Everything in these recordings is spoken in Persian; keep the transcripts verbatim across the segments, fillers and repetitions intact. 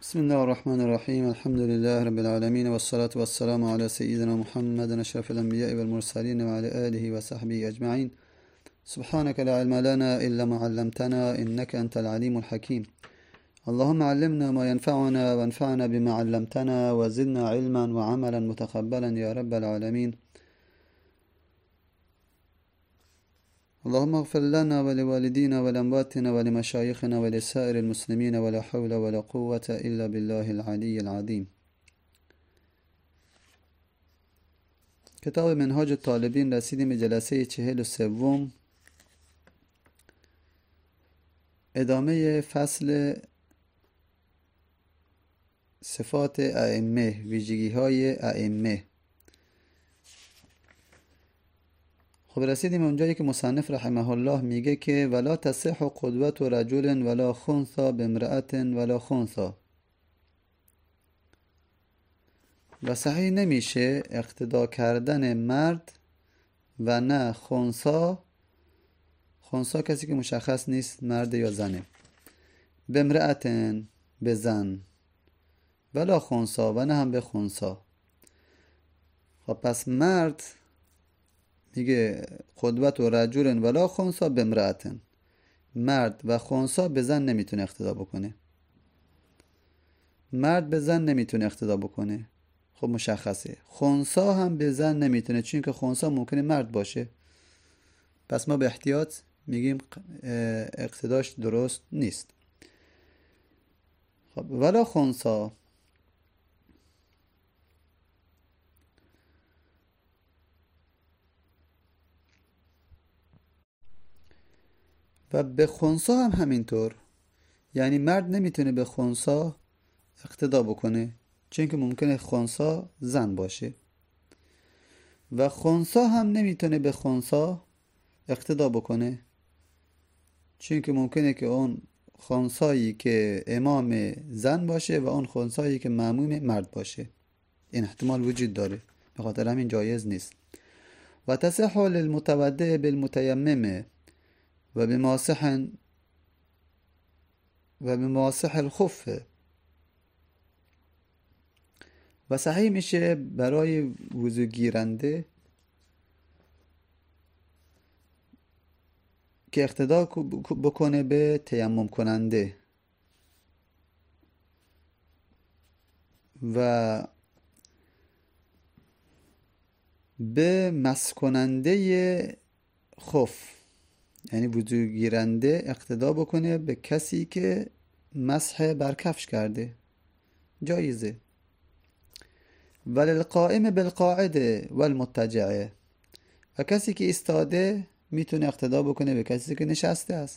بسم الله الرحمن الرحيم الحمد لله رب العالمين والصلاة والسلام على سيدنا محمد أشرف الأنبياء والمرسلين وعلى آله وصحبه أجمعين. سبحانك لا علم لنا إلا ما علمتنا إنك أنت العليم الحكيم. اللهم علمنا ما ينفعنا وانفعنا بما علمتنا وزدنا علما وعملا متقبلا يا رب العالمين. اللهم اغفر لنا ولوالدينا ولأمواتنا ولمشايخنا ولسائر المسلمين ولا حول ولا قوة إلا بالله العلي العظيم. کتاب منهاج الطالبین رسیدیم به جلسه چهل و سوم، ادامه فصل صفات ائمه، ویژگی های ائمه. خب رسیدیم اونجایی که مصنف رحمه الله میگه که ولا تصح قدوة رجل ولا خنثى بامرأة ولا خنثى، و صحیح نمیشه اقتدا کردن مرد و نه خنثی. خنثی کسی که مشخص نیست مرد یا زنه. بامرأة به زن، ولا خنثی و نه هم به خنثی. خب پس مرد میگه قدوة رجل ولا خنثى بامرأة، مرد و خنثی به زن نمیتونه اقتدا بکنه. مرد به زن نمیتونه اقتدا بکنه، خب مشخصه. خنثی هم به زن نمیتونه، چون که خنثی ممکنه مرد باشه. پس ما به احتیاط میگیم اقتداش درست نیست. خب ولا خنثی، و به خنثی هم همینطور. یعنی مرد نمیتونه به خنثی اقتدا بکنه، چون که ممکنه خنثی زن باشه، و خنثی هم نمیتونه به خنثی اقتدا بکنه، چون که ممکنه که اون خنثی که امام زن باشه و اون خنثی که مأموم مرد باشه. این احتمال وجود داره، به خاطر همین جایز نیست. و تصح للمتودع بالمتیمم و بماسح و بماسح الخف، و صحیح میشه برای وضو گیرنده که اقتدا بکنه به تیمم کننده و به مس کننده خف. یعنی وضو گیرنده اقتدا بکنه به کسی که مسح بر کفش کرده، جایزه. وللقائم بالقاعده والمضطجع، و کسی که ایستاده میتونه اقتدا بکنه به کسی که نشسته است،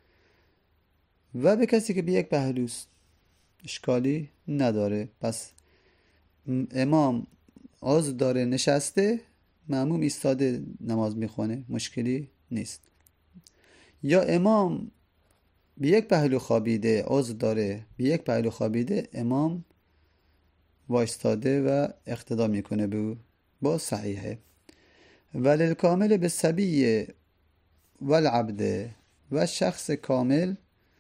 و به کسی که به یک پهلوست، اشکالی نداره. پس امام عضو داره نشسته، مأموم ایستاده نماز میخونه، مشکلی نیست. یا امام به یک پهلو خوابیده، عضو داره به یک پهلو خوابیده، امام وایستاده و اقتدا میکنه به او، با صحیحه. وللکامل بالصبی والعبد، و شخص کامل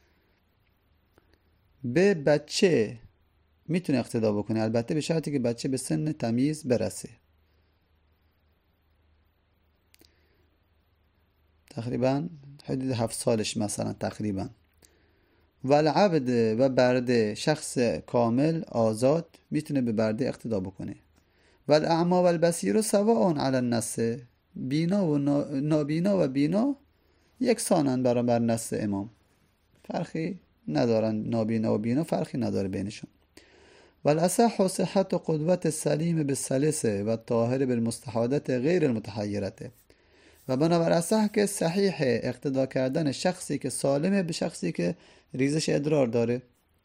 به بچه میتونه اقتدا بکنه، البته به شرطی که بچه به سن تمییز برسه. تقریبا حدود هفت سالش مثلا تقریبا. والعبد، و برده، شخص کامل آزاد میتونه به برده اقتدا بکنه. والاعمی والبصیر سواء علی النص، بینا و نابینا و بینا یکسانن برابر نص امام، فرقی ندارن. نابینا و بینا فرقی نداره بینشون. والاصح صحت قدوة السلیم بالسلس و الطاهر بالمستحاضة غیر المتحیرة، و بنابر اصح که صحیح اقتدا کردن شخصی که سالمه به شخصی که ریزش ادرار داره.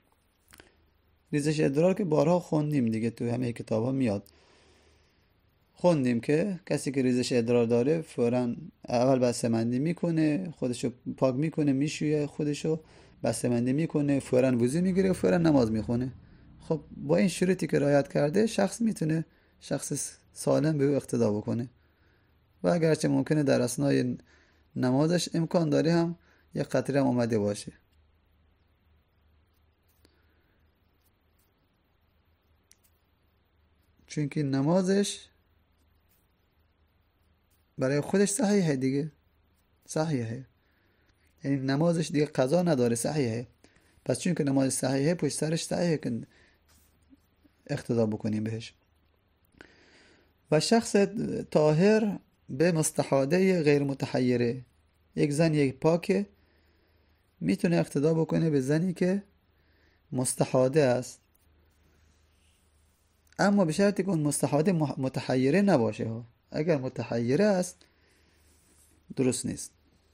ریزش ادرار که بارها خوندیم دیگه، تو همه کتاب ها میاد، خوندیم که کسی که ریزش ادرار داره فوراً اول بسته‌بندی میکنه، خودشو پاک میکنه، میشویه خودشو، بسته‌بندی میکنه، فوراً وضو میگیره و فوراً نماز میخونه. خب با این شروطی که رعایت کرده، شخص میتونه، شخص سالم به او اقتدا بکنه. و اگرچه ممکنه در اثنای نمازش امکان داره هم یک قطره هم اومده باشه. چون که نمازش برای خودش صحیحه دیگه، صحیحه، یعنی نمازش دیگه قضا نداره، صحیحه. پس چون که نماز صحیحه پشت سرش صحیحه که اقتدا بکنیم بهش. و شخص طاهر به مستحاده غیر متحیره، یک زن یک پاکه میتونه اقتدا بکنه به زنی که مستحاده است، اما به شرطی که اون مستحاده متحیره نباشه ها. اگر متحیره است درست نیست.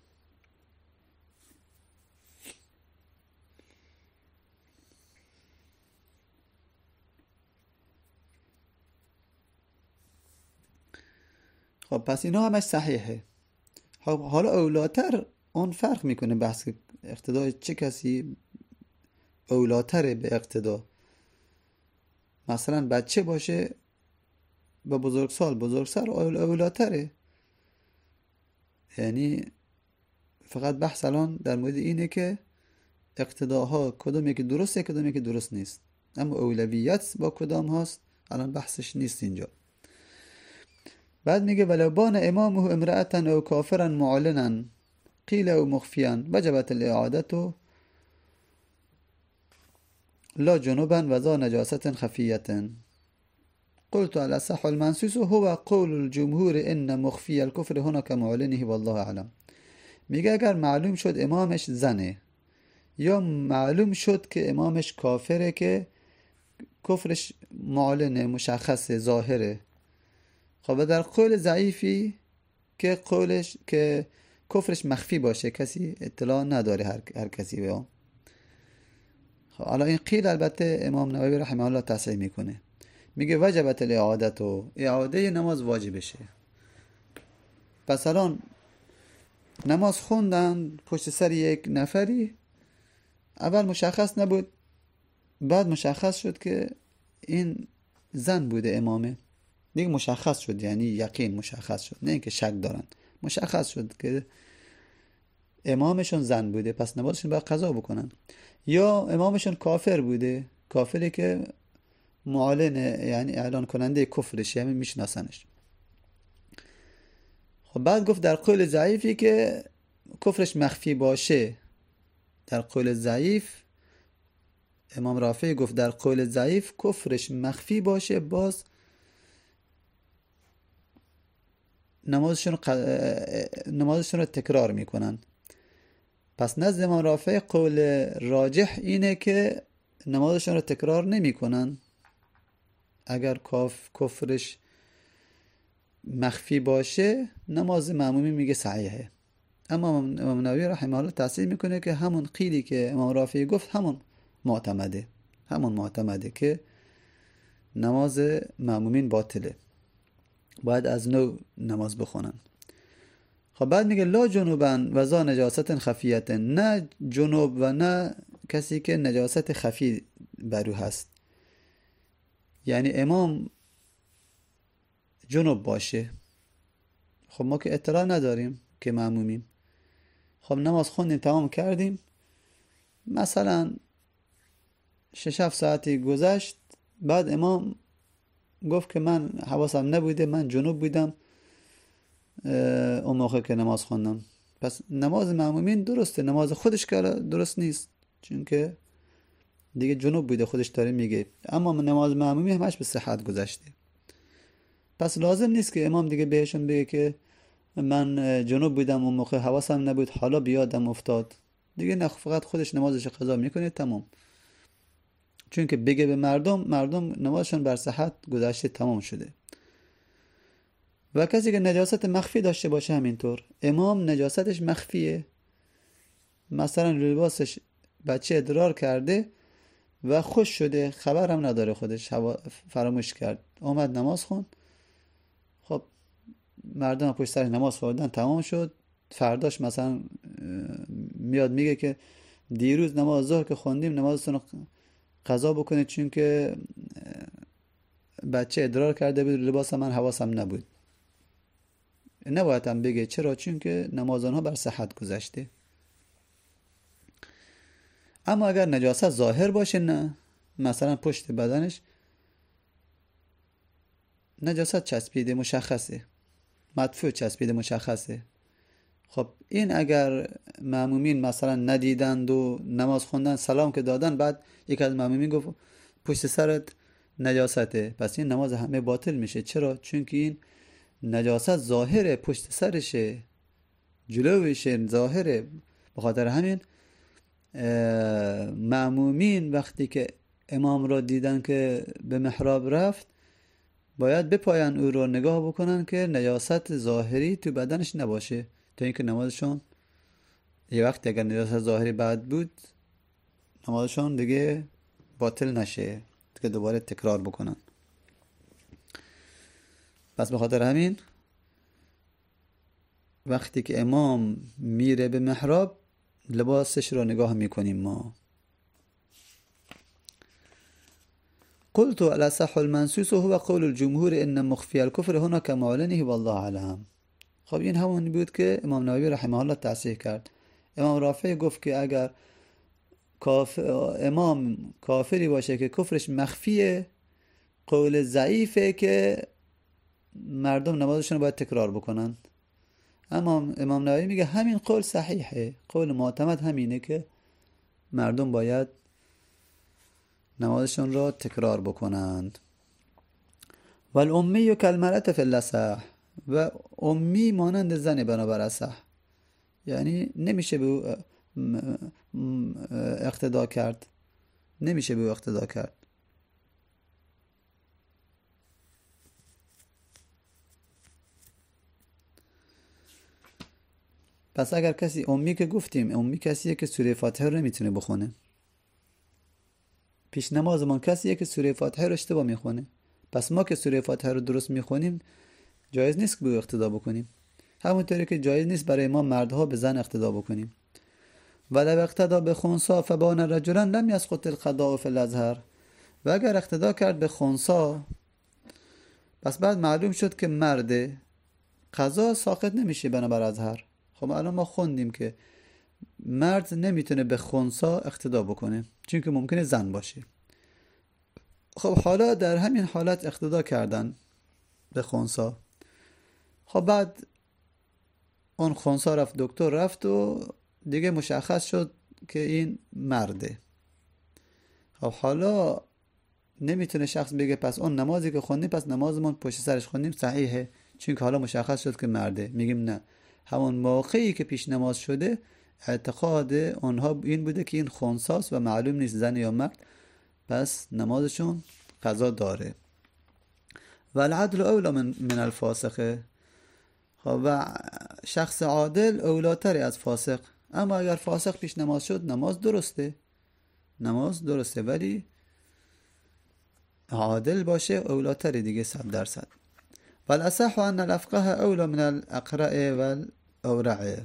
خب پس اینا همش صحیحه. خب حالا اولاتر اون فرق میکنه، بحث اقتدای چه کسی اولاتره به اقتدا. مثلا بچه باشه با بزرگسال، بزرگسال اولاتره. یعنی فقط بحث الان در مورد اینه که اقتداها کدومی که درسته کدومی که درست نیست، اما اولویت با کدام هاست الان بحثش نیست اینجا. بعد میگه ولو بان امامه امرأة او کافرا معلنا قیل او مخفیا وجبت الاعادة لا جنوبا و ذا نجاست خفیة. قلت الاصح المنصوص هو قول الجمهور ان مخفی الكفر هنا كمعلنه والله اعلم. میگه اگر معلوم شد امامش زنه یا معلوم شد که امامش کافره که کفرش معلنه، مشخصه، ظاهره، خب در قول ضعیفی که قولش که کفرش مخفی باشه، کسی اطلاع نداره، هر, هر کسی به اون. خب حالا این قیل البته امام نووی رحمه الله تصحیح میکنه، میگه وجبت الاعادت و اعاده نماز واجبشه. پس الان نماز خوندن پشت سر یک نفری، اول مشخص نبود، بعد مشخص شد که این زن بوده امامه، دیگه مشخص شد، یعنی یقین مشخص شد، نه اینکه شک دارن، مشخص شد که امامشون زن بوده، پس نمازشون باید قضا بکنن. یا امامشون کافر بوده، کافری که معلنه، یعنی اعلان کننده کفرش، یعنی میشناسنش. خب بعد گفت در قول ضعیفی که کفرش مخفی باشه، در قول ضعیف امام رافعی گفت در قول ضعیف کفرش مخفی باشه، باز نمازشون ق... نمازشون رو تکرار میکنن. پس نزد امام رافعی قول راجح اینه که نمازشون رو تکرار نمیکنن اگر کاف کفرش مخفی باشه. نماز مأمومی میگه صحیحه، اما امام نووی رحمه الله تصحیح میکنه که همون قیلی که امام رافعی گفت همون معتمده، همون معتمده که نماز مأمومین باطله، باید از نو نماز بخونن. خب بعد میگه لا جنوبن و ذا نجاست خفیت، نه جنوب و نه کسی که نجاست خفی برو هست، یعنی امام جنوب باشه. خب ما که اطلاع نداریم که مأمومیم، خب نماز خوندیم تمام کردیم، مثلا شش هفت ساعتی گذشت، بعد امام گفت که من حواسم نبوده، من جنوب بودم اون موقع که نماز خوندم. پس نماز مأمومین درسته، نماز خودش که درست نیست، چون که دیگه جنوب بوده، خودش داره میگه، اما نماز مأمومی همش به صحت گذشته. پس لازم نیست که امام دیگه بهشون بگه که من جنوب بودم اون موقع حواسم نبود، حالا بیادم افتاد، دیگه نه، فقط خودش نمازش قضا میکنه تمام. چون که بگه به مردم، مردم نمازشون بر صحت گذشته تمام شده. و کسی که نجاست مخفی داشته باشه همینطور، امام نجاستش مخفیه، مثلا لباسش بچه ادرار کرده و خوش شده، خبر هم نداره، خودش فراموش کرد، اومد نماز خوند، خب مردم پشت سر نماز خوردن تمام شد، فرداش مثلا میاد میگه که دیروز نماز ظهر که خوندیم نمازتون رو قضا بکنید چون که بچه ادرار کرده بود، لباس من حواسم نبود. نباید هم بگه، چرا؟ چون که نماز آنها بر صحت گذشته. اما اگر نجاست ظاهر باشه، نه، مثلا پشت بدنش نجاست چسبیده مشخصه، مدفوع چسبیده مشخصه. خب این اگر مأمومین مثلا ندیدند و نماز خوندن سلام که دادن، بعد یک از مأمومین گفت پشت سرت نجاسته، پس این نماز همه باطل میشه. چرا؟ چون که این نجاست ظاهره، پشت سرشه، جلوشه، ظاهره. بخاطر همین مأمومین وقتی که امام را دیدن که به محراب رفت، باید بپاین او رو نگاه بکنن که نجاست ظاهری تو بدنش نباشه، تا اینکه نمازشون یه وقت اگر نجاست ظاهری بعد بود، نمازشون دیگه باطل نشه که دوباره تکرار بکنن. پس بخاطر همین وقتی که امام میره به محراب، لباسش رو نگاه میکنیم ما. قلت الاصح المنصوص هو قول الجمهور ان مخفی الكفر هنا كمعلنه والله اعلم. خب این همون بود که امام نووی رحمه الله تصحیح کرد. امام رافعی گفت که اگر کافر امام کافری باشه که کفرش مخفیه، قول ضعیفه که مردم نمازشون باید تکرار بکنن. اما امام نووی میگه همین قول صحیحه، قول معتمد همینه که مردم باید نمازشون را تکرار بکنند. و الامی کالمرأة فی الاصح، و امی مانند زن بنابر اصح، یعنی نمیشه به او اقتدا کرد، نمیشه به او اقتدا کرد. پس اگر کسی امی که گفتیم، امی کسیه که سوره فاتحه رو نمیتونه بخونه. پیش نمازمان کسیه که سوره فاتحه رو اشتباه میخونه. پس ما که سوره فاتحه رو درست میخونیم، جایز نیست که به او اقتدا بکنیم. همونطوری که جایز نیست برای ما مردها به زن اقتدا بکنیم. ولو اقتدا به خنثی فبان رجلا لم یسقط القضاء فی الازهر. و اگر اقتدا کرد به خنثی، پس بعد معلوم شد که مرده، قضا ساقط نمیشه بنابر ازهر. خب الان ما خوندیم که مرد نمیتونه به خنثی اقتدا بکنه چون که ممکنه زن باشه. خب حالا در همین حالت اقتدا کردن به خنثی. خب بعد اون خنثی رفت دکتر رفت و دیگه مشخص شد که این مرده. خب حالا نمیتونه شخص بگه پس اون نمازی که خوندیم، پس نمازمون پشت سرش خوندیم صحیحه، چون که حالا مشخص شد که مرده. میگیم نه، همون موقعی که پیش نماز شده اعتقاد اونها این بوده که این خنثیست و معلوم نیست زن یا مرد، پس نمازشون قضا داره. و العدل اولا من, من الفاسقه. و شخص عادل اولاتری از فاسق. اما اگر فاسق پیش نماز شد، نماز درسته، نماز درسته، ولی عادل باشه اولاتری دیگه صد درصد. و الاصح ان الافقه اولا من الاقرأ و الاورع.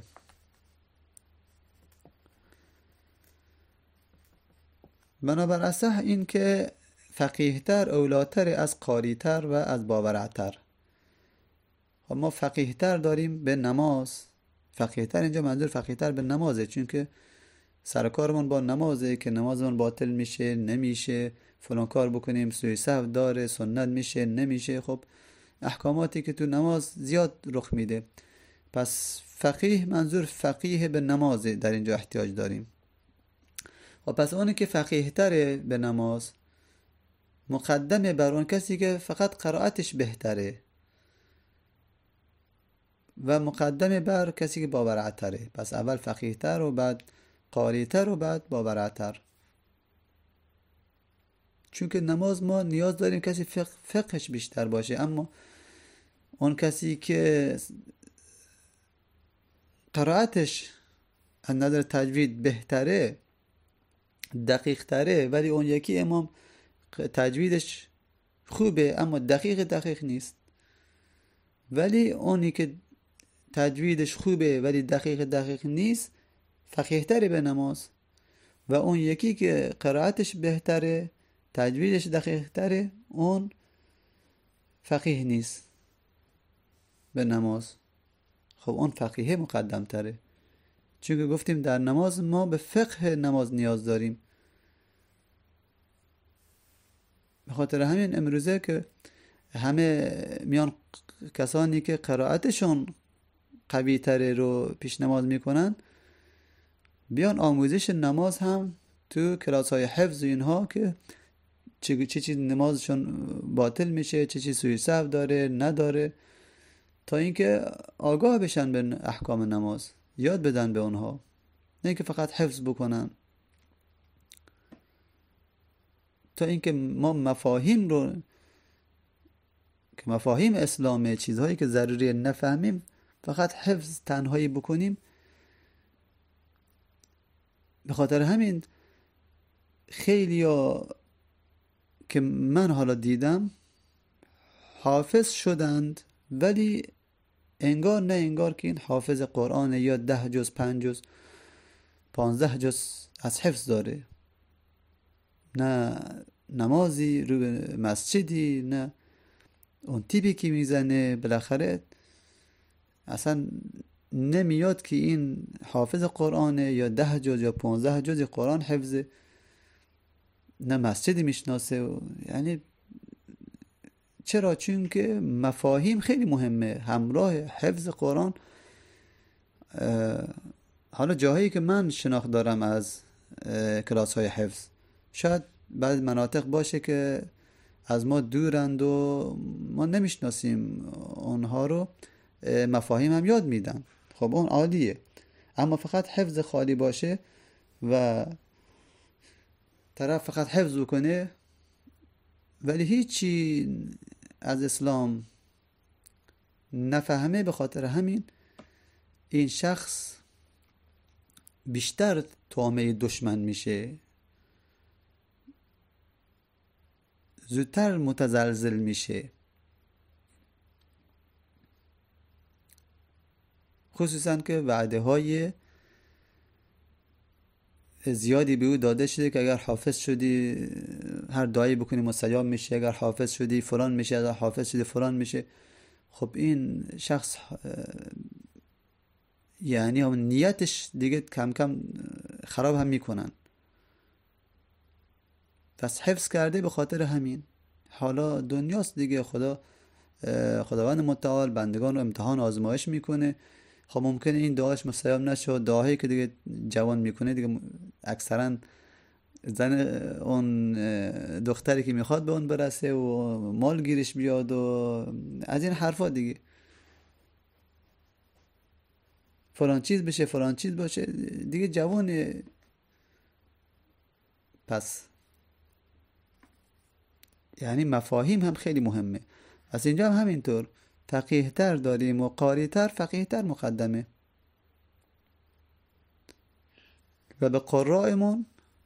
بنابر اصح این که فقیهتر اولاتر از قاریتر و از باورعتر. خب ما فقیهتر داریم به نماز. فقیهتر اینجا منظور فقیهتر به نمازه، چون که سرکارمون با نمازه که نمازمون باطل میشه نمیشه، فلان کار بکنیم سوی سهو داره، سنت میشه نمیشه. خب احکاماتی که تو نماز زیاد رخ میده. پس فقیه منظور فقیه به نمازه، در اینجا احتیاج داریم. و پس اونی که فقیه تره به نماز مقدمه بر اون کسی که فقط قرائتش بهتره، و مقدمه بر کسی که باورعتره. پس اول فقیه تر و بعد قاری تر و بعد باورعتر. چون که نماز ما نیاز داریم کسی فقه فقهش بیشتر باشه، اما اون کسی که قرائتش از نظر تجوید بهتره، دقیق تره، ولی اون یکی امام تجویدش خوبه اما دقیق دقیق نیست، ولی اونی که تجویدش خوبه ولی دقیق دقیق نیست فقیه تره به نماز، و اون یکی که قرائتش بهتره تجویدش دقیق تره اون فقیه نیست به نماز. خب اون فقیه مقدم تره، چون که گفتیم در نماز ما به فقه نماز نیاز داریم. به خاطر همین امروزه که همه میان کسانی که قرائتشون قوی تره رو پیش نماز میکنن بیان آموزش نماز هم تو کلاس های حفظ اینها که چه چه چیز نمازشون باطل میشه، چه چیز سوی سهو داره نداره، تا اینکه آگاه بشن به احکام نماز، یاد بدن به اونها، نه اینکه فقط حفظ بکنن. تا اینکه ما مفاهیم رو که مفاهیم اسلامه، چیزهایی که ضروری نفهمیم، فقط حفظ تنهایی بکنیم. به خاطر همین خیلی ها که من حالا دیدم حافظ شدند، ولی انگار نه انگار که این حافظ قرآن یا ده جز پنج جز پانزده جز از حفظ داره، نه نمازی رو به مسجدی، نه اون تیپی که میزنه، بالاخره اصلا نمیاد که این حافظ قرآنه یا ده جز یا پانزده جز قرآن حفظه، نه مسجدی میشناسه. یعنی چرا؟ چون که مفاهیم خیلی مهمه همراه حفظ قرآن. حالا جاهایی که من شناخت دارم از کلاس های حفظ، شاید بعض مناطق باشه که از ما دورند و ما نمیشناسیم اونها رو، مفاهیم هم یاد میدن، خب اون عالیه. اما فقط حفظ خالی باشه و طرف فقط حفظ کنه ولی هیچی از اسلام نفهمه، به خاطر همین این شخص بیشتر طامع دشمن میشه، زودتر متزلزل میشه. خصوصا که وعده های زیادی به او داده شده که اگر حافظ شدی هر دعایی بکنی مستجاب میشه، اگر حافظ شدی فلان میشه، اگر حافظ شدی فلان میشه. خب این شخص یعنی هم نیتش دیگه کم کم خراب هم میکنن. پس حفظ کرده به خاطر همین. حالا دنیاست دیگه، خدا خداوند متعال بندگان رو امتحان آزمایش میکنه. خب ممکنه این دعاش مستجاب نشه، دعایی که دیگه جوان میکنه دیگه اکثرا زن اون دختری که میخواد به اون برسه و مال گیرش بیاد و از این حرفا دیگه، فلان چیز بشه فلان چیز باشه دیگه جوانه. پس یعنی مفاهیم هم خیلی مهمه. از اینجا هم همینطور فقیه تر داریم و قاری تر فقیه تر مقدمه و به قرائمون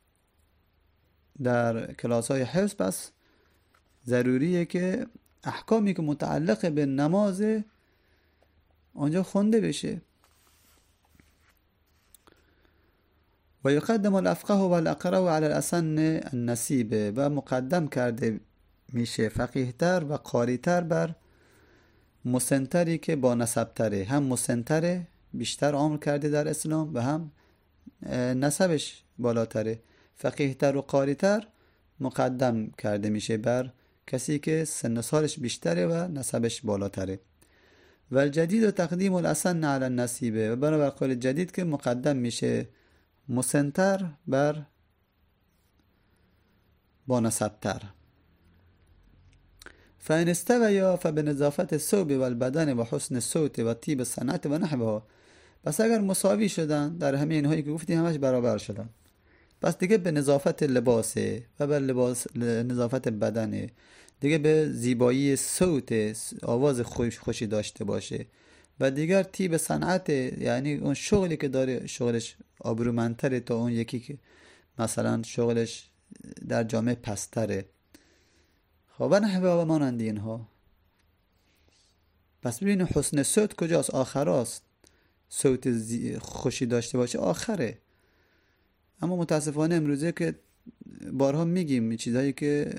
در کلاس های حفظ پس ضروریه که احکامی که متعلق به نماز آنجا خونده بشه. و یقدم الافقه و الاقرأ علی الاسن النسیبه، و مقدم کرده میشه فقیه تر و قاری تر بر مسنتری که با نسب تره. هم مسنتره بیشتر عمر کرده در اسلام و هم نسبش بالاتره. فقیه تر و قاری تر مقدم کرده میشه بر کسی که سن سالش بیشتره و نسبش بالاتره. و الجدید و تقدیم الاسن علی النسیبه، و بنابر قول جدید که مقدم میشه مسنتر بر با نسبتر. فإن استویا فبنظافت الثوب والبدن و حسن الصوت و طیب الصنعت و نحوها. پس اگر مساوی شدن در همه اینهایی که گفتیم همش برابر شدن، پس دیگه به نظافت لباسه و به لباس نظافت بدنه، دیگه به زیبایی صوت آواز خوش خوشی داشته باشه و دیگر طیب صنعت، یعنی اون شغلی که داره شغلش آبرومندتره تا اون یکی که مثلا شغلش در جامعه پستره. خب و نحوه و مانند اینها. پس ببینیم حسن صوت کجاست؟ آخراست. صوت خوشی داشته باشه آخره. اما متاسفانه امروزه که بارها میگیم چیزهایی که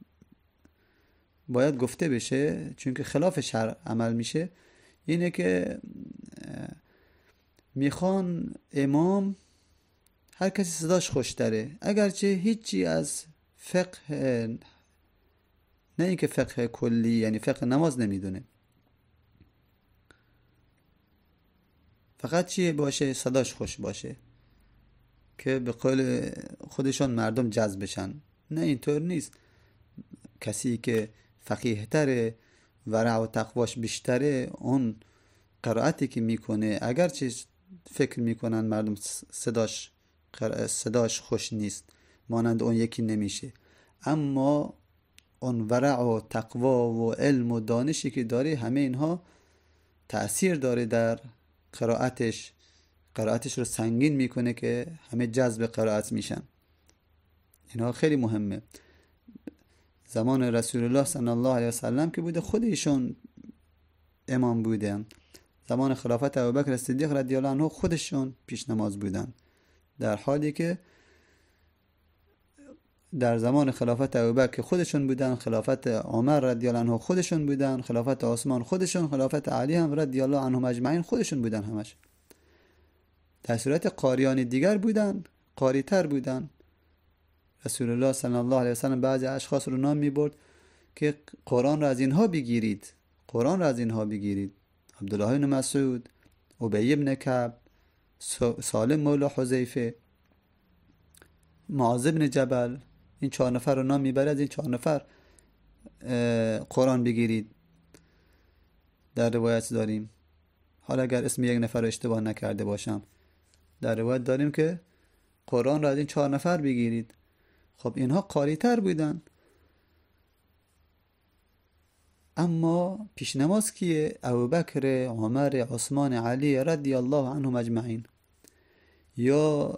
باید گفته بشه چون که خلاف شرع عمل میشه، اینه که میخوان امام هر کسی صداش خوشتره، اگرچه هیچی از فقه نه اینکه فقه کلی یعنی فقه نماز نمیدونه، فقط چیه باشه؟ صداش خوش باشه که به قول خودشان مردم جذب بشن. نه اینطور نیست. کسی که فقیه تره، ورع و تقواش بیشتره، اون قرائتی که میکنه اگرچه فکر میکنن مردم صداش صداش خوش نیست، مانند اون یکی نمیشه، اما اون ورع و تقوا و علم و دانشی که داره، همه اینها تأثیر داره در قرائتش. قرائتش رو سنگین میکنه که همه جذب قرائت میشن. اینها خیلی مهمه. زمان رسول الله صلی الله علیه وسلم که بوده، خود ایشون امام بودن. زمان خلافت ابوبکر صدیق رضی الله عنه خودشون پیش نماز بودن، در حالی که در زمان خلافت ابوبکر خودشون بودن، خلافت عمر رضی الله عنه خودشون بودن، خلافت عثمان خودشون، خلافت علی هم رضی الله عنهم اجمعین خودشون بودن همش. در صورت قاریان دیگر بودن، قاری تر بودن. رسول الله صلی الله علیه وسلم بعضی اشخاص رو نام میبرد که قرآن را از اینها بگیرید، قرآن را از اینها بگیرید. عبدالله بن مسعود، ابی بن کعب، سالم مولا حذیفه، معاذ بن جبل، این چهار نفر رو نام میبره، از این چهار نفر قرآن بگیرید. در روایت داریم، حالا اگر اسم یک نفر رو اشتباه نکرده باشم، در روایت داریم که قرآن را از این چهار نفر بگیرید. خب اینها قاری تر بودن، اما پیش نماز کیه؟ ابوبکر، عمر، عثمان، علی رضی الله عنهم اجمعین. یا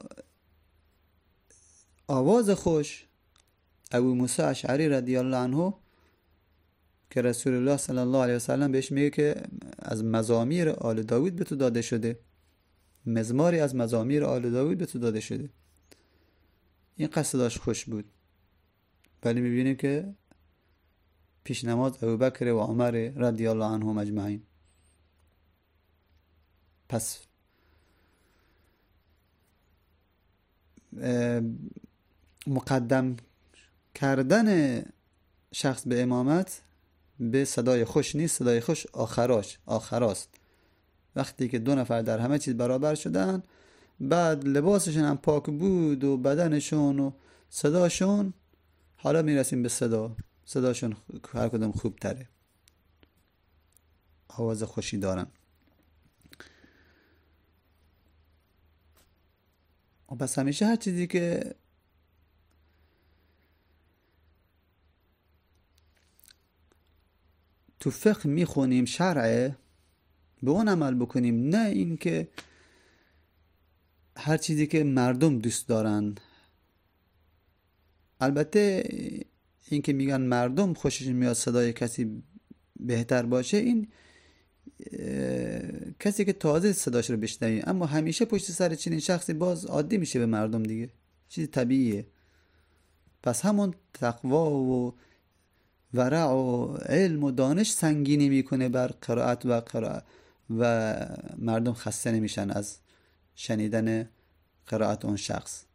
آواز خوش، ابو موسی اشعری رضی الله عنه که رسول الله صلی الله علیه وسلم بهش میگه که از مزامیر آل داوود به تو داده شده، مزماری از مزامیر آل داوود به تو داده شده. این قصداش خوش بود، ولی میبینیم که پیش نماز ابوبکر و عمر رضی الله عنهم اجمعین. پس مقدم کردن شخص به امامت به صدای خوش نیست، صدای خوش آخراش آخراست. وقتی که دو نفر در همه چیز برابر شدن، بعد لباسشون هم پاک بود و بدنشون و صداشون، حالا میرسیم به صدا، صداشون هر کدوم خوب تره، آواز خوشی دارن. و بس همیشه هر چیزی که تو فقه میخونیم شرعه، به اون عمل بکنیم، نه این که هر چیزی که مردم دوست دارن. البته این که میگن مردم خوششون میاد صدای کسی بهتر باشه، این کسی که تازه صداش رو بشنویم، اما همیشه پشت سر چنین شخصی باز عادی میشه به مردم دیگه، چیز طبیعیه. پس همون تقوا و ورع و علم و دانش سنگینی میکنه بر قرائت و قرائت و مردم خسته نمیشن از شنیدن قرائت اون شخص،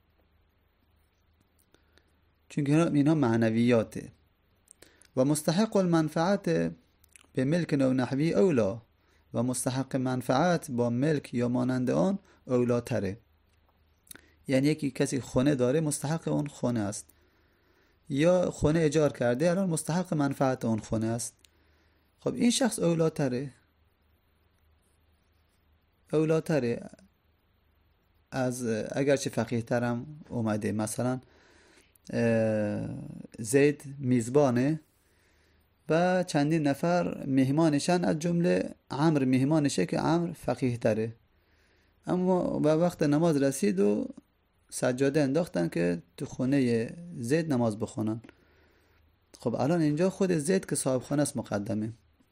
چون اینها معنویاته. و مستحق المنفعت به ملک و نحوی اولا، و مستحق منفعت با ملک یا مانند آن اولا تره. یعنی یکی کسی خونه داره، مستحق اون خونه است، یا خونه اجار کرده، الان مستحق منفعت اون خونه است. خب این شخص اولا تره، اولا تره از اگرچه فقیه ترم اومده. مثلا زید میزبانه و چندین نفر مهمانشن، از جمله عمرو مهمانشه که عمرو فقیه تره، اما به وقت نماز رسید و سجاده انداختن که تو خونه زید نماز بخونن. خب الان اینجا خود زید که صاحب خانه است مقدمه.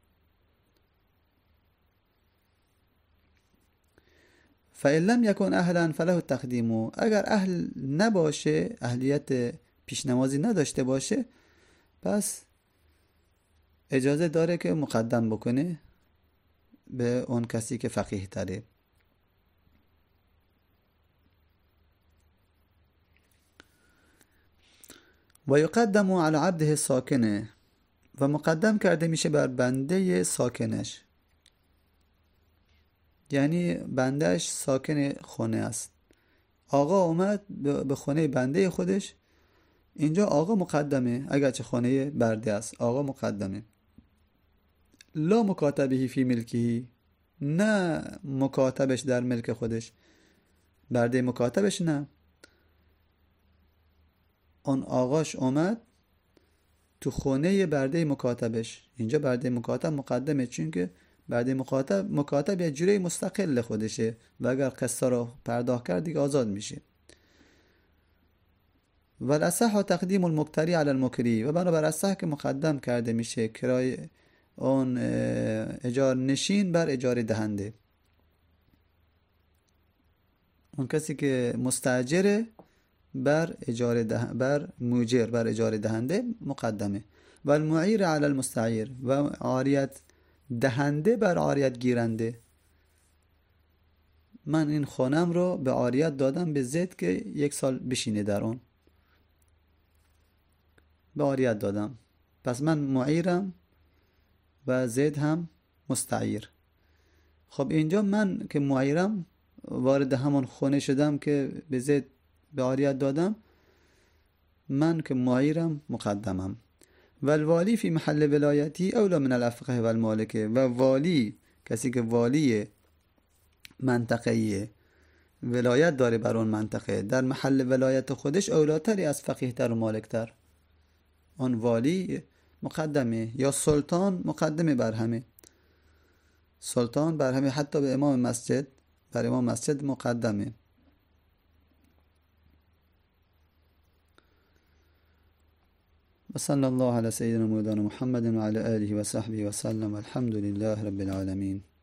فإن لم يكن أهلا فله التقدیم. اگر اهل نباشه، اهلیت پیشنمازی نداشته باشه، پس اجازه داره که مقدم بکنه به اون کسی که فقیه تره. و یقدم علی عبده ساکنه. و مقدم کرده میشه بر بنده ساکنش، یعنی بندهش ساکن خونه است. آقا اومد به خونه بنده خودش، اینجا آقا مقدمه، اگرچه خانه برده است آقا مقدمه. لا مکاتبه فی ملکی، نه مکاتبش در ملک خودش، برده مکاتبش نه. اون آقاش اومد تو خونه برده مکاتبش، اینجا برده مکاتب مقدمه، چون که برده مکاتب مکاتب یه جوری مستقل خودشه و اگر قصه رو پرداخت کرد دیگه آزاد میشه. و الاصح تقدیم المبتری علی المکری، و بنابر اصح که مقدم کرده میشه کرای اون اجار نشین بر اجاره دهنده. اون کسی که مستاجره بر اجاره ده... بر موجر بر اجاره دهنده مقدمه. و المعیر علی المستعیر، و عاریت دهنده بر عاریت گیرنده. من این خانم رو به عاریت دادم به زید که یک سال بشینه در اون، به عاریت دادم، پس من معیرم و زید هم مستعیر. خب اینجا من که معیرم وارد همون خونه شدم که به زید به عاریت دادم، من که معیرم مقدمم. و الوالی فی محل ولایتی اولا من الافقه و المالکه، و والی، کسی که والی منطقه‌ایه، ولایت داره بر اون منطقه، در محل ولایت خودش اولاتری از فقیه تر و مالک تر. اون والی مقدمه، یا سلطان مقدمه بر همه، سلطان بر همه، حتی به امام مسجد، بر امام مسجد مقدمه. وصلى الله على سيدنا مولانا محمد وعلى آله وصحبه وسلم، والحمد لله رب العالمين.